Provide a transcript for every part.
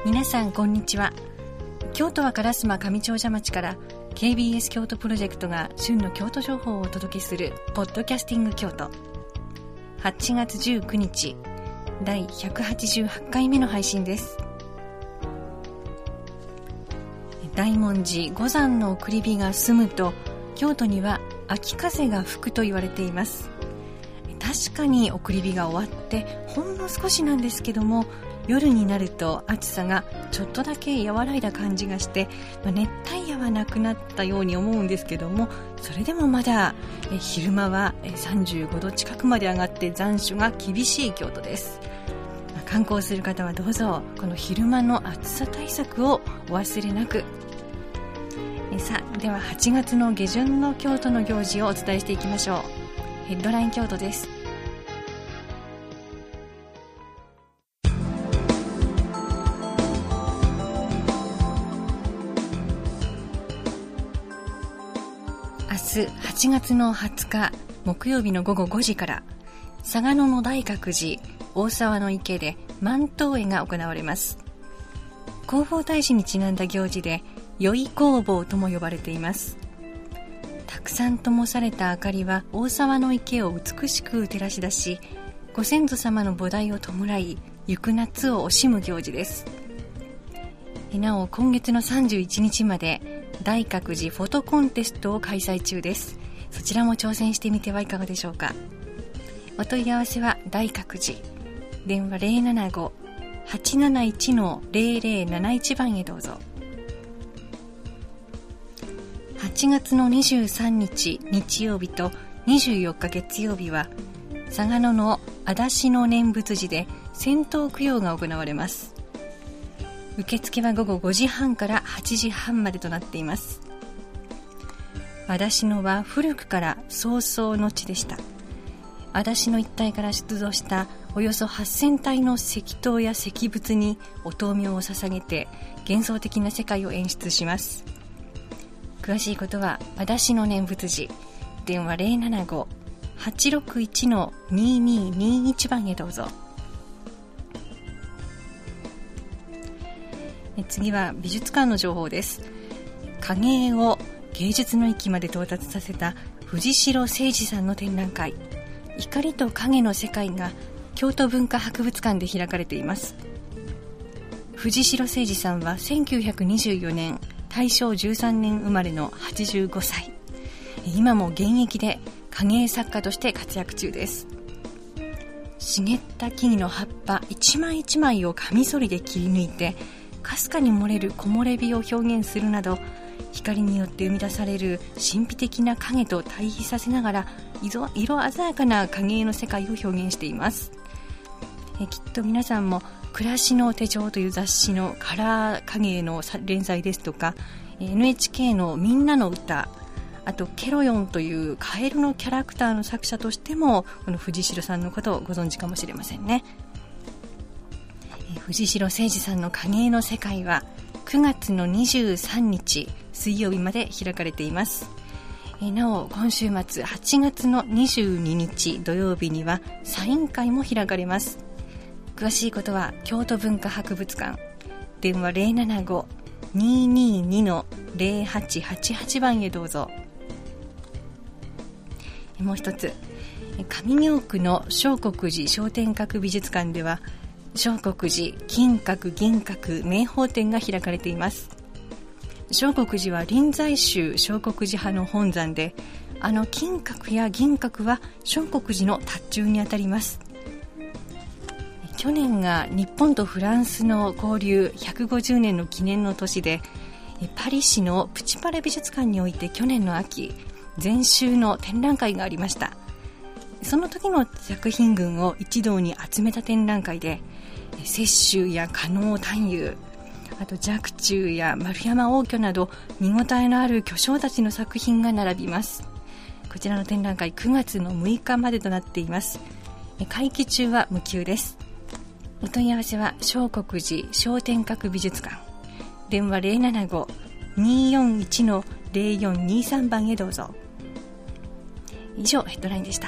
皆さんこんにちは。京都は烏丸上長者町から KBS 京都プロジェクトが旬の京都情報をお届けするポッドキャスティング京都、8月19日第188回目の配信です。大文字五山の送り火が済むと京都には秋風が吹くと言われています。確かに送り火が終わってほんの少しなんですけども、夜になると暑さがちょっとだけ和らいだ感じがして、熱帯夜はなくなったように思うんですけども、それでもまだ昼間は35度近くまで上がって残暑が厳しい京都です。観光する方はどうぞこの昼間の暑さ対策をお忘れなく。さあ、では8月の下旬の京都の行事をお伝えしていきましょう。ヘッドライン京都です。明日8月の20日木曜日の午後5時から嵯峨野の大覚寺大沢の池で万灯会が行われます。弘法大師にちなんだ行事で宵弘法とも呼ばれています。たくさん灯された明かりは大沢の池を美しく照らし出し、ご先祖様の菩提を弔い、行く夏を惜しむ行事です。なお今月の31日まで大覚寺フォトコンテストを開催中です。そちらも挑戦してみてはいかがでしょうか。お問い合わせは大覚寺、電話 075-871-0071 番へどうぞ。8月の23日日曜日と24日月曜日は嵯峨野の足立の念仏寺で千灯供養が行われます。受付は午後5時半から8時半までとなっています。足立野は古くから葬送の地でした。足立の一帯から出土したおよそ8000体の石塔や石仏にお灯明を捧げて幻想的な世界を演出します。詳しいことは足立の念仏寺、電話 075-861-2221 番へどうぞ。次は美術館の情報です。影絵を芸術の域まで到達させた藤代誠二さんの展覧会、光と影の世界が京都文化博物館で開かれています。藤代誠二さんは1924年大正13年生まれの85歳。今も現役で影絵作家として活躍中です。茂った木々の葉っぱ一枚一枚をカミソリで切り抜いてかすかに漏れる木漏れ日を表現するなど、光によって生み出される神秘的な影と対比させながら色鮮やかな影絵の世界を表現しています。きっと皆さんも暮らしの手帳という雑誌のカラー影絵の連載ですとか、 NHK のみんなの歌、あとケロヨンというカエルのキャラクターの作者としてもこの藤代さんのことをご存知かもしれませんね。藤代誠二さんの影絵の世界は9月の23日水曜日まで開かれています。なお今週末8月の22日土曜日にはサイン会も開かれます。詳しいことは京都文化博物館、電話 075-222-0888 番へどうぞ。もう一つ、上京区の聖国寺昇天閣美術館では聖国寺金閣銀閣名宝展が開かれています。聖国寺は臨済宗聖国寺派の本山で、金閣や銀閣は聖国寺の塔頭にあたります。去年が日本とフランスの交流150年の記念の年で、パリ市のプチパレ美術館において去年の秋全集の展覧会がありました。その時の作品群を一堂に集めた展覧会で、雪舟や加納探幽、あと若冲や丸山応挙など見応えのある巨匠たちの作品が並びます。こちらの展覧会9月の6日までとなっています。会期中は無給です。お問い合わせは聖国寺昇天閣美術館、電話 075-241-0423 番へどうぞ。以上ヘッドラインでした。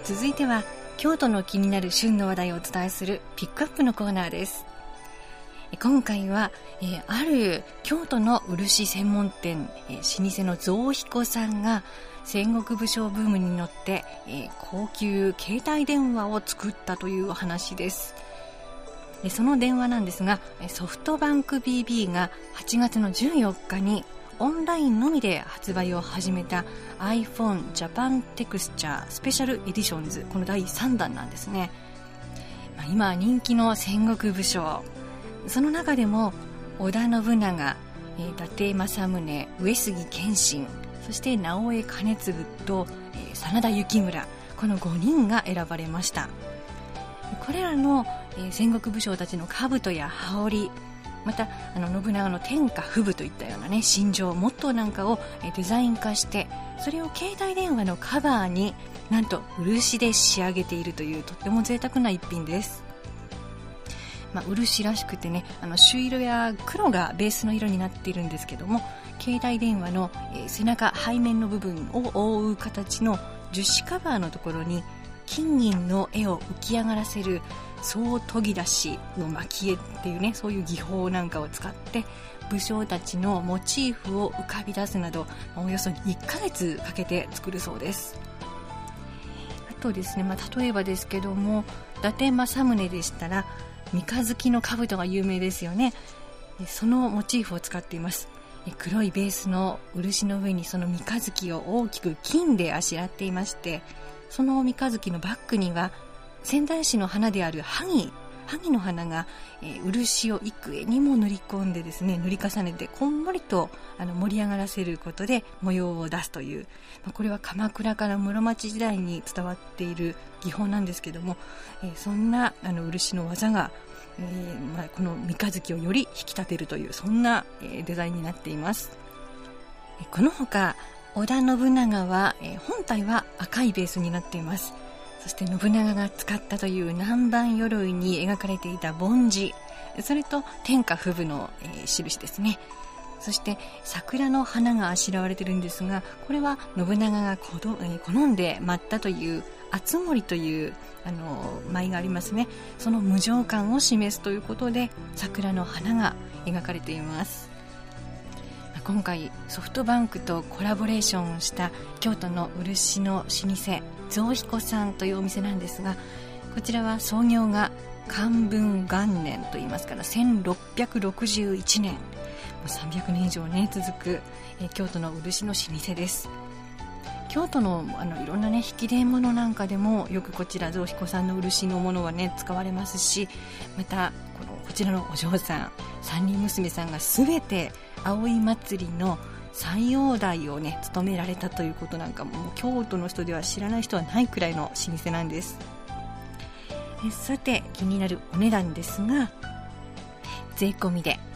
続いては京都の気になる旬の話題をお伝えするピックアップのコーナーです。今回は、ある京都の漆専門店、老舗の蔵彦さんが戦国武将ブームに乗って、高級携帯電話を作ったというお話です。その電話なんですが、ソフトバンク BB が8月の14日にオンラインのみで発売を始めた iPhone Japan Texture Special Editions、 この第3弾なんですね。今人気の戦国武将、その中でも織田信長、伊達政宗、上杉謙信、そして直江兼続と、真田幸村、この5人が選ばれました。これらの、戦国武将たちの兜や羽織、また信長の天下布武といったようなね、心情、モットーなんかをデザイン化して、それを携帯電話のカバーになんと漆で仕上げているという、とっても贅沢な一品です。漆らしくてね、朱色や黒がベースの色になっているんですけども、携帯電話の、背中背面の部分を覆う形の樹脂カバーのところに金銀の絵を浮き上がらせる総研ぎ出しの蒔絵っていうね、そういう技法なんかを使って武将たちのモチーフを浮かび出すなど、およそ1ヶ月かけて作るそうです。あとですね、例えばですけども、伊達政宗でしたら三日月の兜が有名ですよね。そのモチーフを使っています。黒いベースの漆の上にその三日月を大きく金であしらっていまして、その三日月のバックには仙台市の花である萩の花が、漆を幾重にも塗り込んでですね、塗り重ねてこんもりと盛り上がらせることで模様を出すという、これは鎌倉から室町時代に伝わっている技法なんですけども、そんな漆の技が、この三日月をより引き立てるという、そんな、デザインになっています。このほか織田信長は、本体は赤いベースになっています。そして信長が使ったという南蛮鎧に描かれていた梵字、それと天下布武の、印ですね。そして桜の花があしらわれているんですが、これは信長が好んで舞ったという敦盛という舞がありますね。その無常感を示すということで桜の花が描かれています。今回ソフトバンクとコラボレーションをした京都の漆の老舗蔵彦さんというお店なんですが、こちらは創業が寛文元年といいますから1661年、300年以上ね続く、京都の漆の老舗です。京都のいろんなね引き出物なんかでもよくこちら蔵彦さんの漆のものはね使われますし、またこちらのお嬢さん三人娘さんがすべて葵祭の斎王代をね務められたということなんかも、京都の人では知らない人はないくらいの老舗なんです。さて気になるお値段ですが、税込みで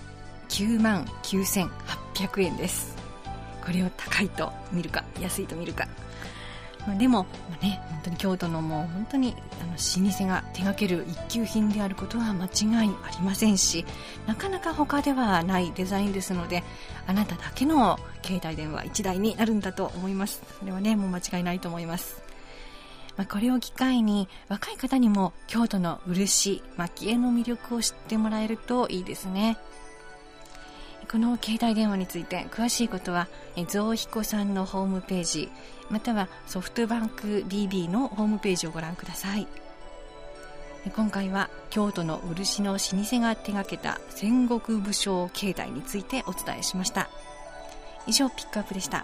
99,800円です。これを高いと見るか安いと見るか、でも、ね、本当に京都のもう本当に老舗が手掛ける一級品であることは間違いありませんし、なかなか他ではないデザインですので、あなただけの携帯電話1台になるんだと思います。それはねもう間違いないと思います。これを機会に若い方にも京都の漆蒔絵の魅力を知ってもらえるといいですね。この携帯電話について詳しいことは蔵彦さんのホームページ、またはソフトバンク BB のホームページをご覧ください。今回は京都の漆の老舗が手掛けた戦国武将携帯についてお伝えしました。以上ピックアップでした。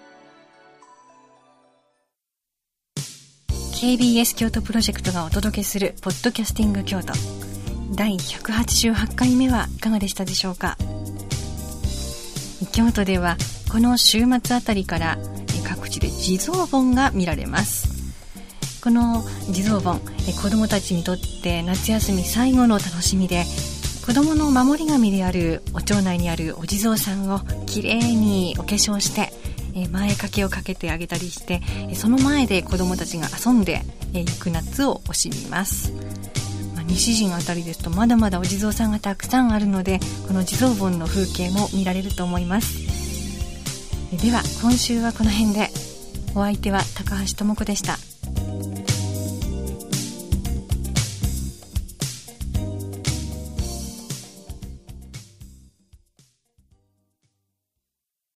KBS 京都プロジェクトがお届けするポッドキャスティング京都第188回目はいかがでしたでしょうか。京都ではこの週末あたりから各地で地蔵盆が見られます。この地蔵盆、子どもたちにとって夏休み最後の楽しみで、子どもの守り神であるお町内にあるお地蔵さんをきれいにお化粧して前掛けをかけてあげたりして、その前で子どもたちが遊んで行く夏を惜しみます。西陣あたりですとまだまだお地蔵さんがたくさんあるので、この地蔵盆の風景も見られると思います。では今週はこの辺で。お相手は高橋智子でした。